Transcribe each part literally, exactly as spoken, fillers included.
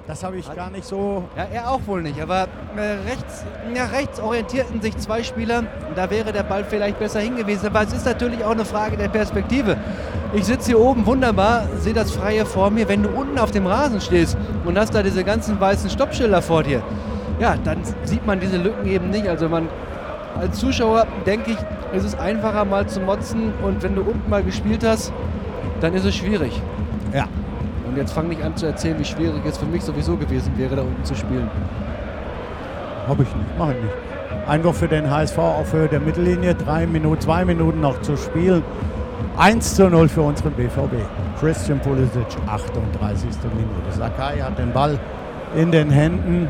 Das habe ich gar nicht so... Ja, er auch wohl nicht, aber äh, rechts, ja, rechts orientierten sich zwei Spieler. Da wäre der Ball vielleicht besser hingewiesen. Aber es ist natürlich auch eine Frage der Perspektive. Ich sitze hier oben wunderbar, sehe das Freie vor mir. Wenn du unten auf dem Rasen stehst und hast da diese ganzen weißen Stoppschilder vor dir, ja, dann sieht man diese Lücken eben nicht. Also man als Zuschauer denke ich, ist es einfacher mal zu motzen. Und wenn du unten mal gespielt hast, dann ist es schwierig. Ja. Und jetzt fang nicht an zu erzählen, wie schwierig es für mich sowieso gewesen wäre, da unten zu spielen. Hab ich nicht, mach ich nicht. Einwurf für den H S V auf Höhe der Mittellinie. Drei Minuten, zwei Minuten noch zu spielen. eins zu null für unseren B V B. Christian Pulisic, achtunddreißigste Minute. Sakai hat den Ball in den Händen.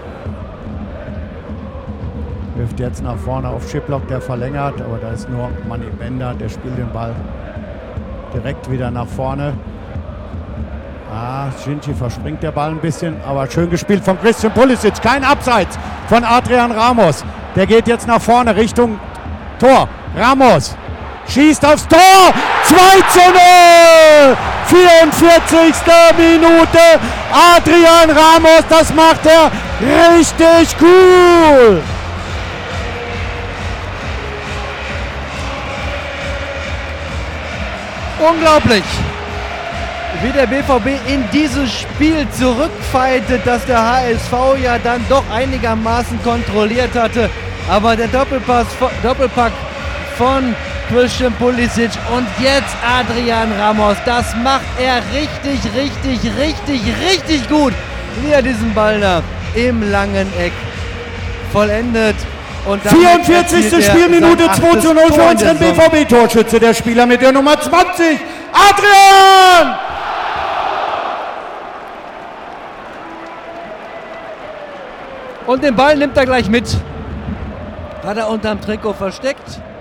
Wirft jetzt nach vorne auf Schiplock, der verlängert. Aber da ist nur Manny Bender, der spielt den Ball direkt wieder nach vorne. Ah, Shinji verspringt der Ball ein bisschen, aber schön gespielt von Christian Pulisic. Kein Abseits von Adrian Ramos. Der geht jetzt nach vorne Richtung Tor. Ramos schießt aufs Tor. zwei zu null. vierundvierzigste Minute. Adrian Ramos, das macht er richtig cool. Unglaublich, wie der B V B in dieses Spiel zurückfeitet, das der H S V ja dann doch einigermaßen kontrolliert hatte. Aber der Doppelpass, Doppelpack von Christian Pulisic und jetzt Adrian Ramos. Das macht er richtig, richtig, richtig, richtig gut, wie er diesen Ball da im langen Eck vollendet. Und vierundvierzigste Spielminute, zwei zu null für unseren B V B-Torschütze, der Spieler mit der Nummer zwanzig, Adrian! Und den Ball nimmt er gleich mit. Hat er unterm Trikot versteckt.